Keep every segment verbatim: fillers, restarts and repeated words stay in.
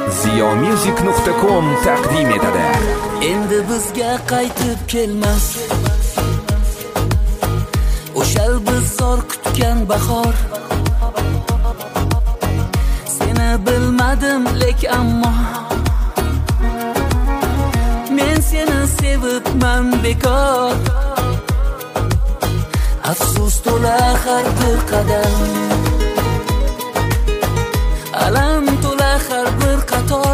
ziyomusic nuqta com taqdim etadi. Endi bizga qaytib kelmas o'shal biz zor kutgan bahor. Seni bilmadim lek ammo men seni sevibman bekor. Afsus to'la har bir qadam, alam to'la har bir qator.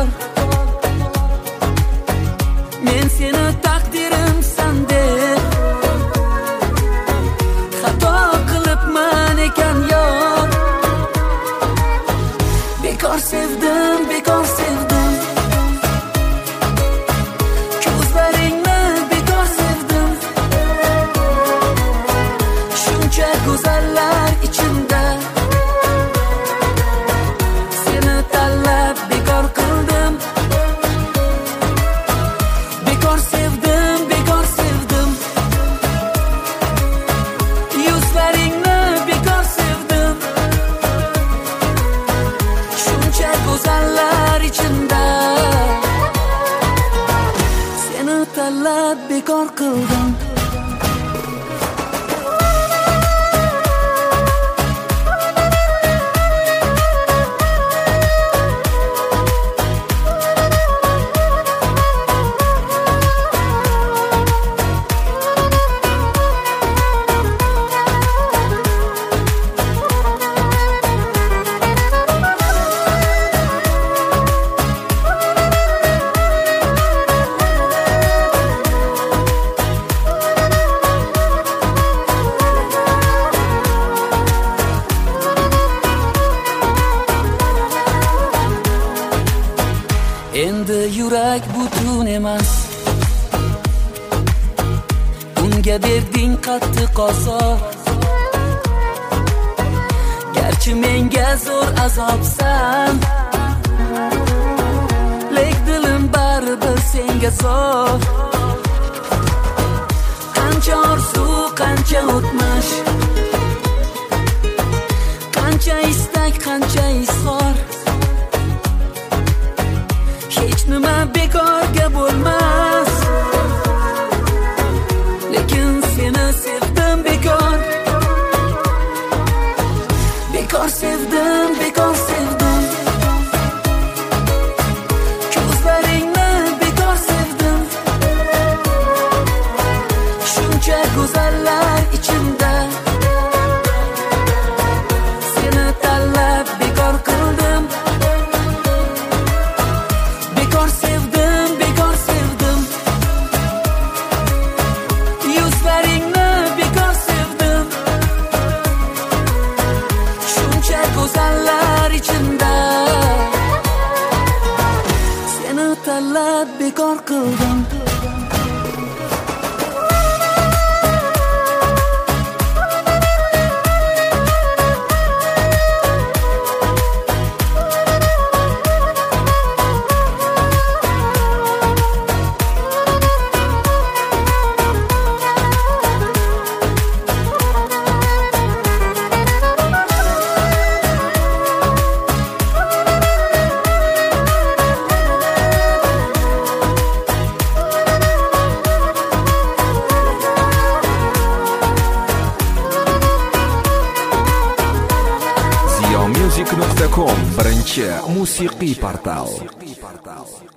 Men seni taqdirimsan deb xato qilibman ekan yor. Bekor sevdim, bekor sevdim, ko'zlaringni bekor sevdim. Shuncha go'zallar ichimda seni tanlab bekor qildim. Bekor sevdim, bekor sevdim, yuzlaringni bekor sevdim. Shuncha go'zallar ichimda seni tanlab bekor qildim. Endi yurak butun emas, unga berding qattiq azob. Garchi menga zo'r azobsan, lek dilim baribir senga zo'r. Qancha orzu, qancha o'tmish, qancha istak, qancha izhor. Hech nima bekorga bo'lmas, lekin seni sevdim bekor. Bekor sevdim, bekor sevdim, ko'zlaringni bekor sevdim. Shuncha go'zallar ichimda seni tanlab bekor qildim. Bekor sevdim, bekor sevdim, yuzlaringni bekor sevdim. Shuncha go'zallar ichimda seni tanlab bekor qildim. ziyomusic nuqta com birinchi musiqiy portal.